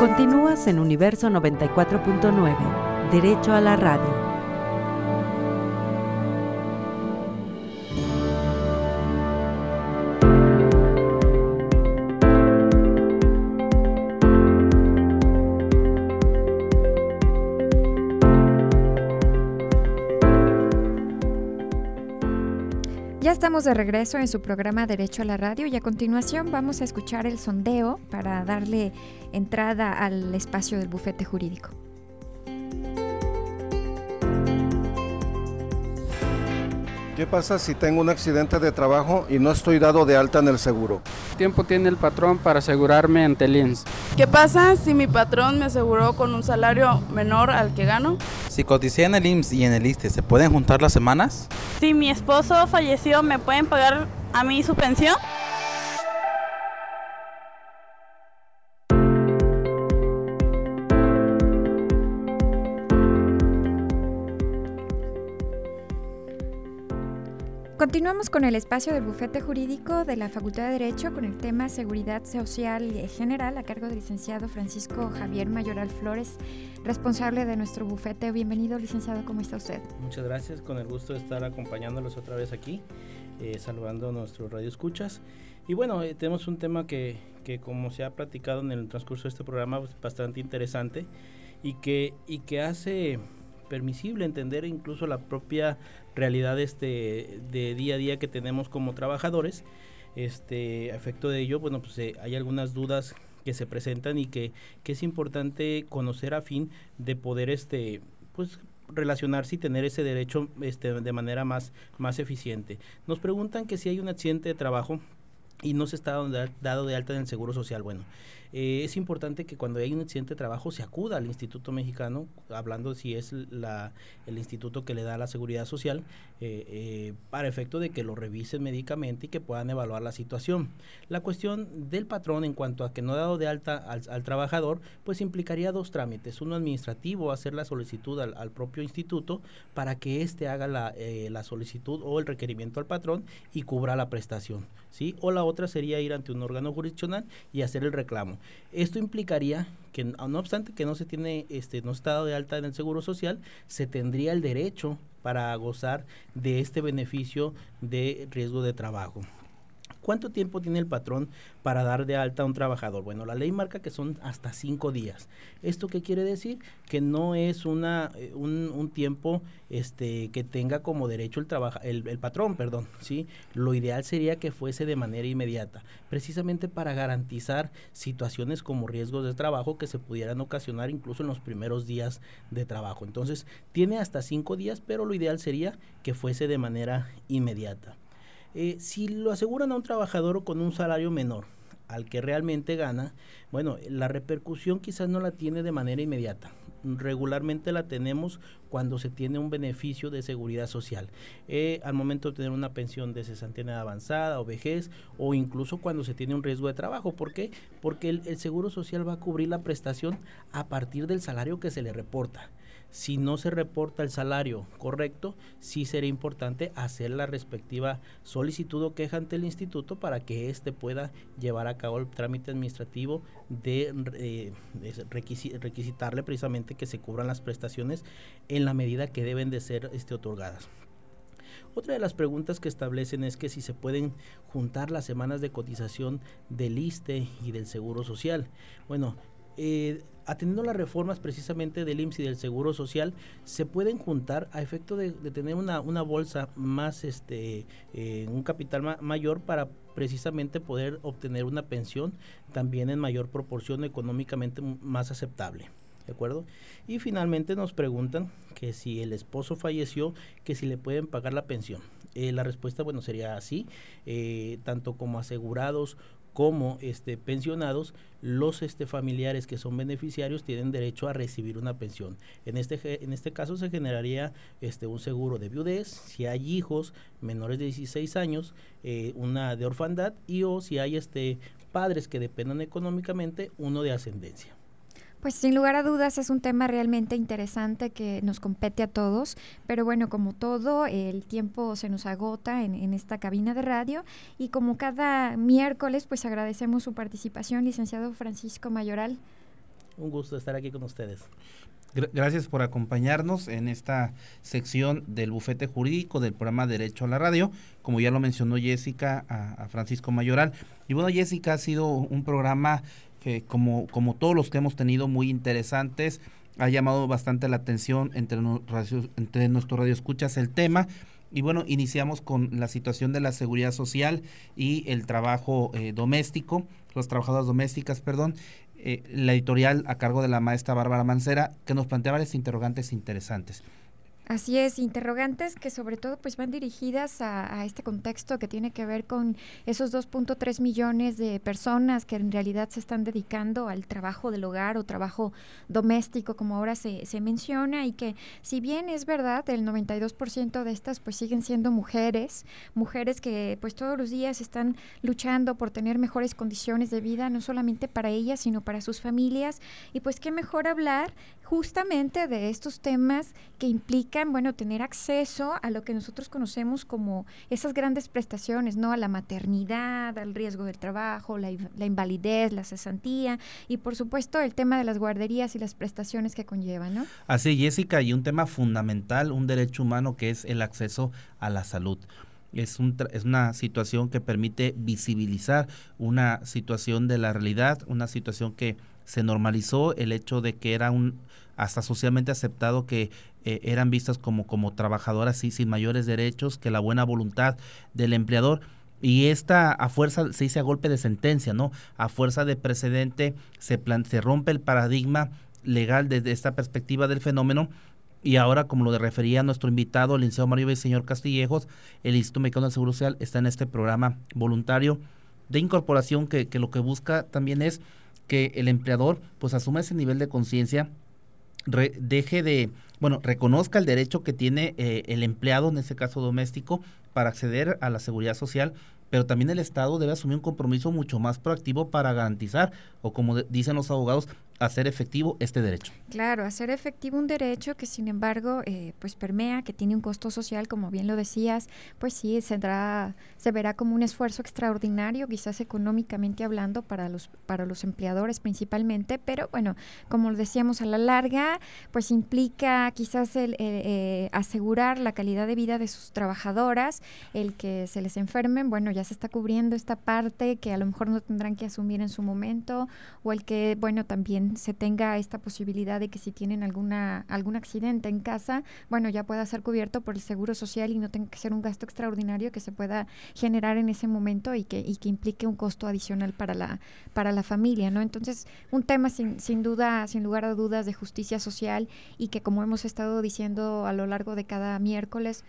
Continúas en Universo 94.9, Derecho a la Radio. Ya estamos de regreso en su programa Derecho a la Radio y a continuación vamos a escuchar el sondeo para darle entrada al espacio del bufete jurídico. ¿Qué pasa si tengo un accidente de trabajo y no estoy dado de alta en el seguro? ¿Qué tiempo tiene el patrón para asegurarme ante el IMSS? ¿Qué pasa si mi patrón me aseguró con un salario menor al que gano? Si coticé en el IMSS y en el ISSSTE, ¿se pueden juntar las semanas? Si mi esposo falleció, ¿me pueden pagar a mí su pensión? Continuamos con el espacio del bufete jurídico de la Facultad de Derecho con el tema Seguridad Social General a cargo del licenciado Francisco Javier Mayoral Flores, responsable de nuestro bufete. Bienvenido, licenciado, ¿cómo está usted? Muchas gracias, con el gusto de estar acompañándolos otra vez aquí, saludando a nuestros radioescuchas. Y bueno, tenemos un tema que como se ha platicado en el transcurso de este programa, pues, bastante interesante y que hace permisible entender incluso la propia realidad de día a día que tenemos como trabajadores. A efecto de ello, bueno, pues hay algunas dudas que se presentan y que es importante conocer a fin de poder pues relacionarse y tener ese derecho de manera más eficiente. Nos preguntan que si hay un accidente de trabajo y no se está dado de alta en el Seguro Social. Bueno, es importante que cuando hay un accidente de trabajo se acuda al Instituto Mexicano, hablando si es el instituto que le da la seguridad social, para efecto de que lo revisen médicamente y que puedan evaluar la situación. La cuestión del patrón en cuanto a que no ha dado de alta al trabajador, pues implicaría dos trámites: uno administrativo, hacer la solicitud al propio instituto para que éste haga la solicitud o el requerimiento al patrón y cubra la prestación, ¿sí? O la otra sería ir ante un órgano jurisdiccional y hacer el reclamo. Esto implicaría que, no obstante que no se tiene, no está dado de alta en el Seguro Social, se tendría el derecho para gozar de este beneficio de riesgo de trabajo. ¿Cuánto tiempo tiene el patrón para dar de alta a un trabajador? Bueno, la ley marca que son hasta 5 días. ¿Esto qué quiere decir? Que no es un tiempo que tenga como derecho el patrón, ¿sí? Lo ideal sería que fuese de manera inmediata, precisamente para garantizar situaciones como riesgos de trabajo que se pudieran ocasionar incluso en los primeros días de trabajo. Entonces, tiene hasta 5 días, pero lo ideal sería que fuese de manera inmediata. Si lo aseguran a un trabajador con un salario menor al que realmente gana, bueno, la repercusión quizás no la tiene de manera inmediata. Regularmente la tenemos cuando se tiene un beneficio de seguridad social, al momento de tener una pensión de cesantía en edad avanzada o vejez, o incluso cuando se tiene un riesgo de trabajo. ¿Por qué? Porque el Seguro Social va a cubrir la prestación a partir del salario que se le reporta. Si no se reporta el salario correcto, sí sería importante hacer la respectiva solicitud o queja ante el instituto para que éste pueda llevar a cabo el trámite administrativo de requisitarle precisamente que se cubran las prestaciones en la medida que deben de ser otorgadas. Otra de las preguntas que establecen es que si se pueden juntar las semanas de cotización del ISSSTE y del Seguro Social. Bueno, atendiendo las reformas precisamente del IMSS y del Seguro Social, se pueden juntar a efecto de tener una bolsa más, un capital mayor para precisamente poder obtener una pensión también en mayor proporción, económicamente más aceptable. ¿De acuerdo? Y finalmente nos preguntan que si el esposo falleció, que si le pueden pagar la pensión. La respuesta, bueno, sería así, tanto como asegurados como pensionados, los familiares que son beneficiarios tienen derecho a recibir una pensión. En este caso se generaría un seguro de viudez, si hay hijos menores de 16 años, una de orfandad, y o si hay padres que dependan económicamente, uno de ascendencia. Pues sin lugar a dudas es un tema realmente interesante que nos compete a todos, pero bueno, como todo, el tiempo se nos agota en esta cabina de radio y como cada miércoles, pues agradecemos su participación, licenciado Francisco Mayoral. un gusto estar aquí con ustedes. Gracias por acompañarnos en esta sección del Bufete Jurídico del programa Derecho a la Radio, como ya lo mencionó Jessica, a Francisco Mayoral. Y bueno, Jessica, ha sido un programa que como todos los que hemos tenido, muy interesantes, ha llamado bastante la atención entre nuestros radioescuchas el tema. Y bueno, iniciamos con la situación de la seguridad social y el trabajo doméstico, las trabajadoras domésticas, perdón. La editorial a cargo de la maestra Bárbara Mancera, que nos plantea varias interrogantes interesantes. Así es, interrogantes que sobre todo pues van dirigidas a este contexto que tiene que ver con esos 2.3 millones de personas que en realidad se están dedicando al trabajo del hogar o trabajo doméstico, como ahora se menciona, y que si bien es verdad, el 92% de estas pues siguen siendo mujeres que pues todos los días están luchando por tener mejores condiciones de vida, no solamente para ellas, sino para sus familias, y pues qué mejor hablar justamente de estos temas que implican, bueno, tener acceso a lo que nosotros conocemos como esas grandes prestaciones, ¿no? A la maternidad, al riesgo del trabajo, la invalidez, la cesantía y por supuesto el tema de las guarderías y las prestaciones que conllevan, ¿no? Así, Jessica, y un tema fundamental, un derecho humano que es el acceso a la salud. Es una situación que permite visibilizar una situación de la realidad, una situación que se normalizó, el hecho de que era hasta socialmente aceptado que eran vistas como trabajadoras sin mayores derechos, que la buena voluntad del empleador, y esta a fuerza, se dice a golpe de sentencia, ¿no? A fuerza de precedente se rompe el paradigma legal desde esta perspectiva del fenómeno. Y ahora, como lo refería nuestro invitado, el licenciado Mario Villaseñor Castillejos, el Instituto Mexicano del Seguro Social está en este programa voluntario de incorporación que lo que busca también es que el empleador pues asuma ese nivel de conciencia, reconozca el derecho que tiene el empleado, en este caso doméstico, para acceder a la seguridad social, pero también el Estado debe asumir un compromiso mucho más proactivo para garantizar, o como dicen los abogados, hacer efectivo este derecho. Claro, hacer efectivo un derecho que sin embargo pues permea, que tiene un costo social, como bien lo decías, pues sí, se verá como un esfuerzo extraordinario, quizás económicamente hablando para los empleadores principalmente, pero bueno, como lo decíamos, a la larga pues implica quizás el asegurar la calidad de vida de sus trabajadoras, el que se les enfermen, bueno, ya se está cubriendo esta parte que a lo mejor no tendrán que asumir en su momento, o el que, bueno, también se tenga esta posibilidad de que si tienen algún accidente en casa, bueno, ya pueda ser cubierto por el Seguro Social y no tenga que ser un gasto extraordinario que se pueda generar en ese momento y que implique un costo adicional para la familia, ¿no? Entonces, un tema sin duda, sin lugar a dudas, de justicia social, y que, como hemos estado diciendo a lo largo de cada miércoles,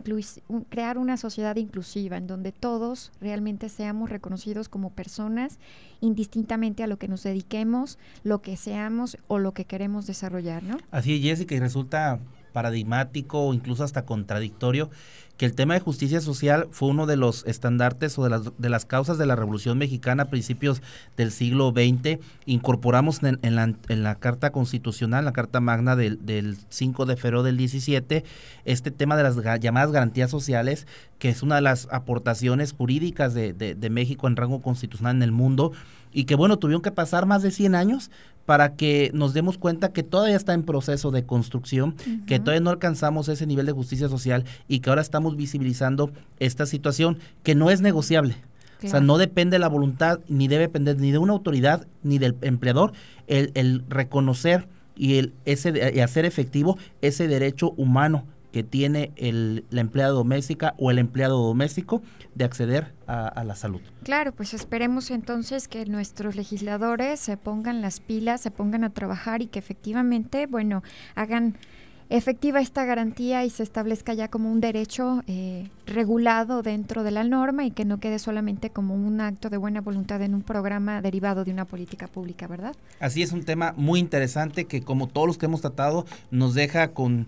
crear una sociedad inclusiva en donde todos realmente seamos reconocidos como personas, indistintamente a lo que nos dediquemos, lo que seamos o lo que queremos desarrollar, ¿no? Así es, Jessica, y resulta paradigmático o incluso hasta contradictorio que el tema de justicia social fue uno de los estandartes o de las causas de la Revolución Mexicana a principios del siglo XX. Incorporamos en la Carta Constitucional, la Carta Magna del 5 de febrero del 17, este tema de las llamadas garantías sociales, que es una de las aportaciones jurídicas de México en rango constitucional en el mundo, y que bueno, tuvieron que pasar más de 100 años para que nos demos cuenta que todavía está en proceso de construcción, que todavía no alcanzamos ese nivel de justicia social y que ahora estamos visibilizando esta situación que no es negociable. Claro. O sea, no depende de la voluntad, ni debe depender ni de una autoridad, ni del empleador, el reconocer y hacer efectivo ese derecho humano que tiene la empleada doméstica o el empleado doméstico de acceder a la salud. Claro, pues esperemos entonces que nuestros legisladores se pongan las pilas, se pongan a trabajar y que efectivamente, bueno, hagan efectiva esta garantía y se establezca ya como un derecho regulado dentro de la norma y que no quede solamente como un acto de buena voluntad en un programa derivado de una política pública, ¿verdad? Así es, un tema muy interesante que, como todos los que hemos tratado, nos deja con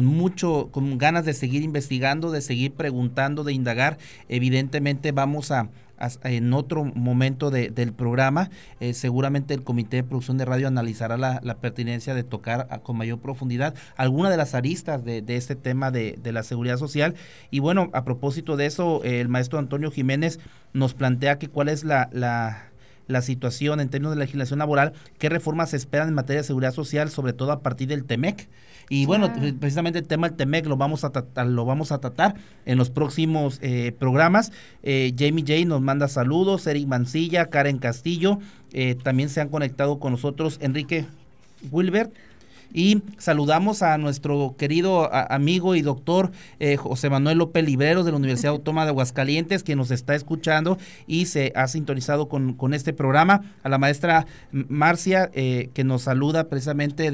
ganas de seguir investigando, de seguir preguntando, de indagar. Evidentemente vamos a en otro momento del programa, seguramente el Comité de Producción de Radio analizará la pertinencia de tocar con mayor profundidad alguna de las aristas de este tema de la seguridad social. Y bueno, a propósito de eso, el maestro Antonio Jiménez nos plantea que cuál es la situación en términos de legislación laboral, qué reformas se esperan en materia de seguridad social, sobre todo a partir del TEMEC. Y bueno, precisamente el tema del TEMEC lo vamos a tratar en los próximos programas. Jamie J nos manda saludos, Eric Mancilla, Karen Castillo, también se han conectado con nosotros Enrique Wilbert. Y saludamos a nuestro querido amigo y doctor José Manuel López Libreros de la Universidad Autónoma de Aguascalientes, que nos está escuchando y se ha sintonizado con este programa. A la maestra Marcia, que nos saluda precisamente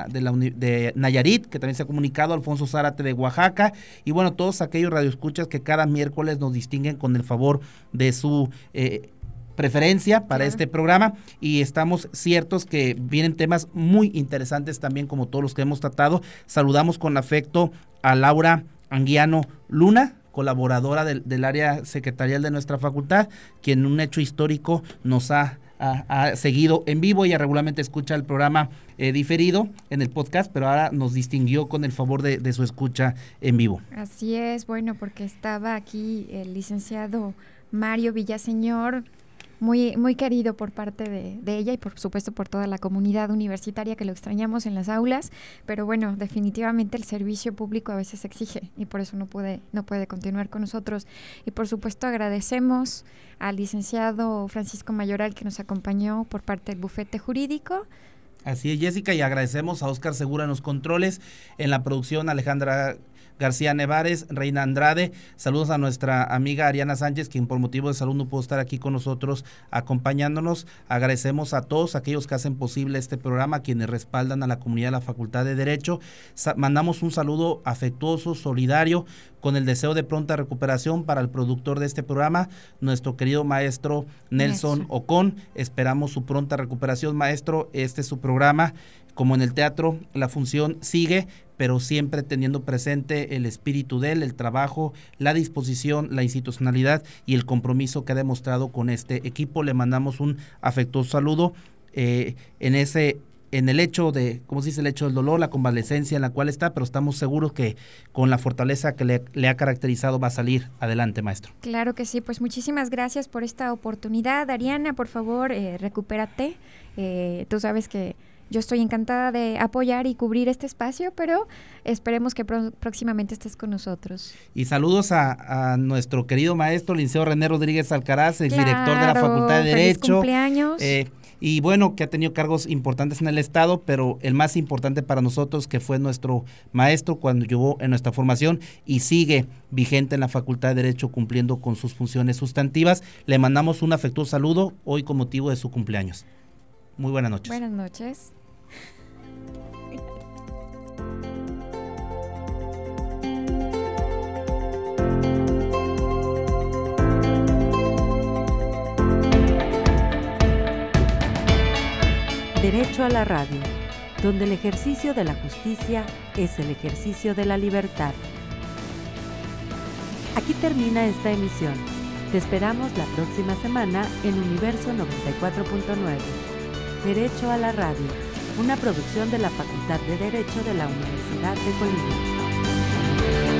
de Nayarit, que también se ha comunicado, Alfonso Zárate de Oaxaca, y bueno, todos aquellos radioescuchas que cada miércoles nos distinguen con el favor de su preferencia para este programa, y estamos ciertos que vienen temas muy interesantes también, como todos los que hemos tratado. Saludamos con afecto a Laura Anguiano Luna, colaboradora del área secretarial de nuestra facultad, quien un hecho histórico nos ha seguido en vivo. Ella regularmente escucha el programa diferido en el podcast, pero ahora nos distinguió con el favor de su escucha en vivo. Así es, bueno, porque estaba aquí el licenciado Mario Villaseñor, muy querido por parte de ella y por supuesto por toda la comunidad universitaria, que lo extrañamos en las aulas, pero bueno, definitivamente el servicio público a veces exige y por eso no puede continuar con nosotros. Y por supuesto agradecemos al licenciado Francisco Mayoral, que nos acompañó por parte del bufete jurídico. Así es, Jessica, y agradecemos a Óscar Segura en los controles, en la producción Alejandra García Nevares, Reina Andrade. Saludos a nuestra amiga Ariana Sánchez, quien por motivo de salud no pudo estar aquí con nosotros acompañándonos. Agradecemos a todos aquellos que hacen posible este programa, quienes respaldan a la comunidad de la Facultad de Derecho. Mandamos un saludo afectuoso, solidario, con el deseo de pronta recuperación para el productor de este programa, nuestro querido maestro Nelson Ocón. Esperamos su pronta recuperación, maestro. Este es su programa. Como en el teatro, la función sigue, pero siempre teniendo presente el espíritu de él, el trabajo, la disposición, la institucionalidad y el compromiso que ha demostrado con este equipo. Le mandamos un afectuoso saludo en el hecho de, ¿cómo se dice? El hecho del dolor, la convalecencia en la cual está, pero estamos seguros que con la fortaleza que le ha caracterizado va a salir adelante, maestro. Claro que sí, pues muchísimas gracias por esta oportunidad. Ariana, por favor, recupérate. Tú sabes que yo estoy encantada de apoyar y cubrir este espacio, pero esperemos que próximamente estés con nosotros. Y saludos a nuestro querido maestro, licenciado René Rodríguez Alcaraz, exdirector de la Facultad de Derecho. Feliz cumpleaños. Y bueno, que ha tenido cargos importantes en el Estado, pero el más importante para nosotros, que fue nuestro maestro cuando llevó en nuestra formación y sigue vigente en la Facultad de Derecho cumpliendo con sus funciones sustantivas. Le mandamos un afectuoso saludo hoy con motivo de su cumpleaños. Muy buenas noches. Buenas noches. Derecho a la radio, donde el ejercicio de la justicia es el ejercicio de la libertad. Aquí termina esta emisión. Te esperamos la próxima semana en Universo 94.9. Derecho a la radio, una producción de la Facultad de Derecho de la Universidad de Colima.